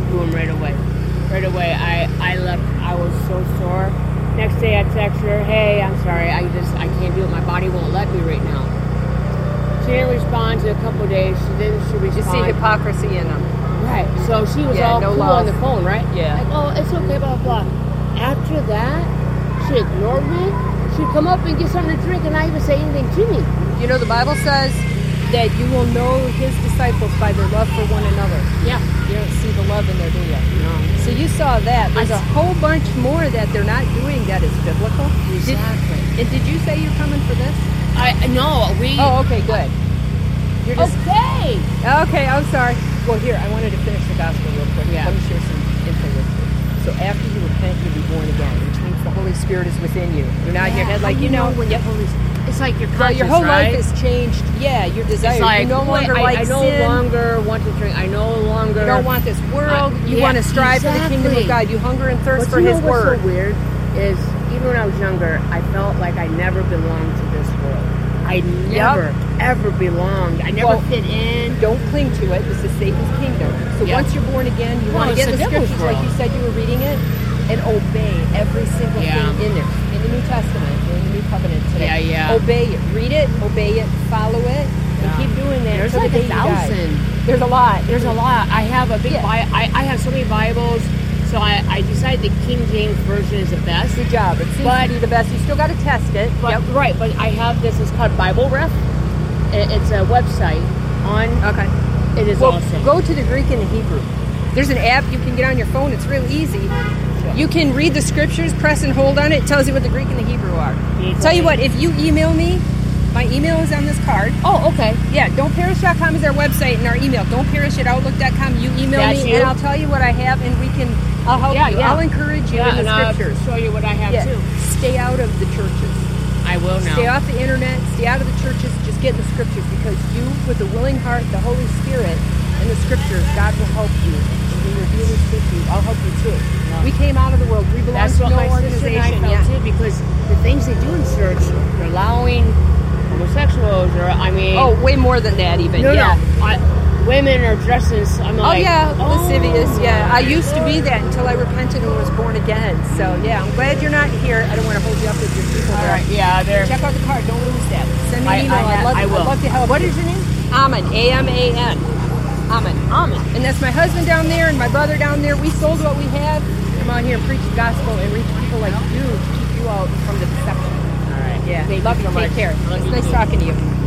boom, right away. Right away, I left. I was so sore. Next day, I text her, hey, I'm sorry, I can't do it. My body won't let me right now. She didn't respond to a couple of days. She respond. You see hypocrisy in them. Right. So she was all cool on the phone, right? Yeah. Like, oh, it's okay, blah, blah, blah. After that, she ignored me. She'd come up and get something to drink and not even say anything to me. You know, the Bible says that you will know his disciples by their love for one another. Yeah. You don't see the love in there, do you? No. So you saw that. There's a whole bunch more that they're not doing that is biblical. Exactly. Did you say you're coming for this? No, we... Oh, okay, good. You're just... Okay! Okay, I'm sorry. Well, here, I wanted to finish the gospel real quick. Yeah. Let me share some info with you. So after you repent, you'll be born again, which means the Holy Spirit is within you. You're not in your head like, when the Holy Spirit... It's like your conscience, your whole right? life has changed. Yeah, your desire. It's like, you no longer like I no sin. longer want to drink. I no longer... You don't want this world. You want to strive for the kingdom of God. You hunger and thirst for His word. What's so weird is, even when I was younger, I felt like I never belonged to this world. I never, ever belonged. I never fit in. Don't cling to it. This is Satan's kingdom. So once you're born again, you want to get in the scriptures like you said you were reading it and obey every single thing in there. In the New Testament, we're in the New Covenant today. Obey it. Read it, obey it, follow it, and keep doing that. There's like 1,000. There's a lot. There's a lot. I have a big Bible. I have so many Bibles. So I decided the King James Version is the best. Good job. It seems to be the best. You still got to test it. But, right, but I have this. It's called Bible Ref. It's a website on... Okay. It is awesome. Go to the Greek and the Hebrew. There's an app you can get on your phone. It's real easy. You can read the scriptures, press and hold on it. It tells you what the Greek and the Hebrew are. Tell you what, if you email me, my email is on this card. Oh, okay. Yeah, don'tperish.com is our website and our email. Don'tperish@outlook.com. You email me and I'll tell you what I have and I'll help you. I'll encourage you in the scriptures. I'll show you what I have too. Stay out of the churches. I will now. Stay off the internet. Stay out of the churches. Just get in the scriptures because you, with a willing heart, the Holy Spirit, and the scriptures, God will help you. And He will really speak to you. I'll help you too. Yeah. We came out of the world. We belong to no organization. I felt too, because the things they do in church, they're allowing homosexuals, or way more than that even. No. Women are dressed in... lascivious. Yeah, I used to be that until I repented and was born again. So yeah, I'm glad you're not here. I don't want to hold you up with your people. All right, there. Check out the card. Don't lose that. Send me an email. I will. I'd love to help. What is your name? Amen. A-M-A-N. Amen. Amen. And that's my husband down there and my brother down there. We sold what we have. Come out here and preach the gospel and reach people like you to keep you out from the deception. All right. Yeah. Thank Love you you. so much. Take care. It's nice talking to you.